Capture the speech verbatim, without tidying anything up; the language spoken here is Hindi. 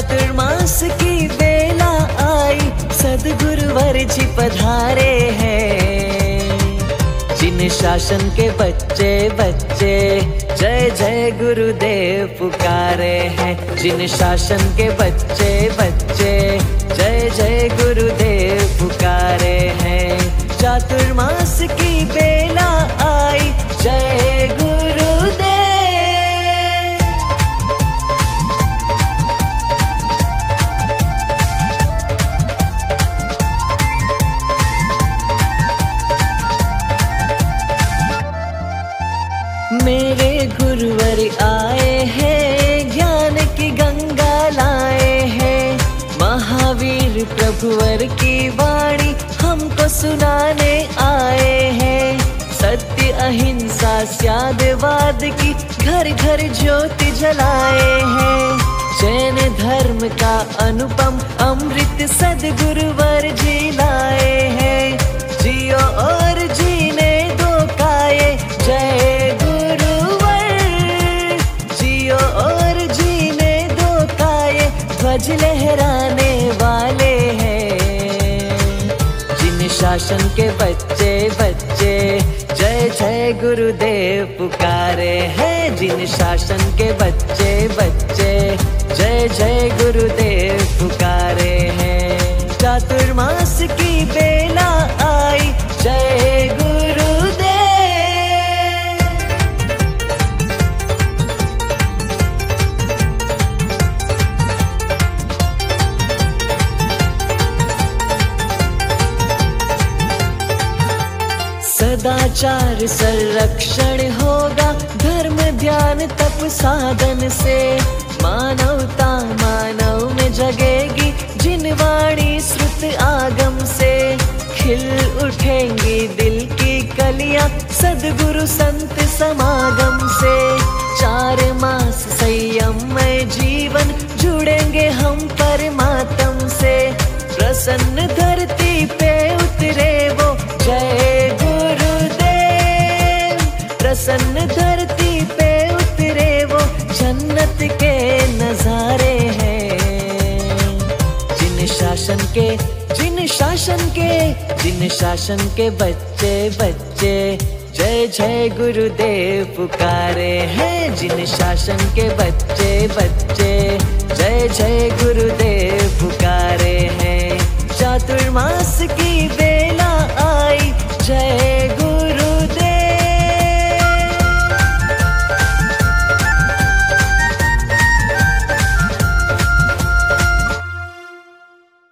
चातुर्मास की बेला आई, सद्गुरुवर जी पधारे हैं। जिन शासन के बच्चे बच्चे जय जय गुरुदेव पुकारे हैं। जिन शासन के बच्चे बच्चे जय जय गुरुदेव पुकारे हैं। चातुर्मास की बेला आई, जय गुरुदेव। मेरे गुरुवर आए हैं, ज्ञान की गंगा लाए हैं। महावीर प्रभुवर की वाणी हमको सुनाने आए हैं। सत्य अहिंसा स्यादवाद की घर घर ज्योति जलाए हैं। जैन धर्म का अनुपम अमृत सद्गुरुवर जी लाए हैं। जियो और जीने दो काये, जय गुरुवर। जियो और जीने दो काये, ध्वज लहराने वाले हैं। जिन शासन के बच्चे बच्चे जय जय गुरुदेव पुकारे हैं। जिन शासन के बच्चे बच्चे जय जय गुरुदेव पुकारे हैं। चातुर्मास की बेला आई, जय गुरुदेव। सदाचार संरक्षण होगा, धर्म ध्यान तप साधन से। मानवता मानव में जगेगी, जिन वाणी श्रुत आगम से। खिल उठेंगी दिल की कलियां, सद्गुरु संत समागम से। चार मास संयममय जीवन, जुड़ेंगे हम परमात्म से। प्रसन्न धरती पे उतरे वो, जय गुरुदेव। प्रसन्न धरती पे उतरे वो, जन्नत के नजारे हैं। जिन शासन के जिन शासन के जिन शासन के बच्चे बच्चे जय जय गुरुदेव पुकारे हैं। जिन शासन के बच्चे बच्चे जय जय गुरुदेव पुकारे हैं। चातुर्मास की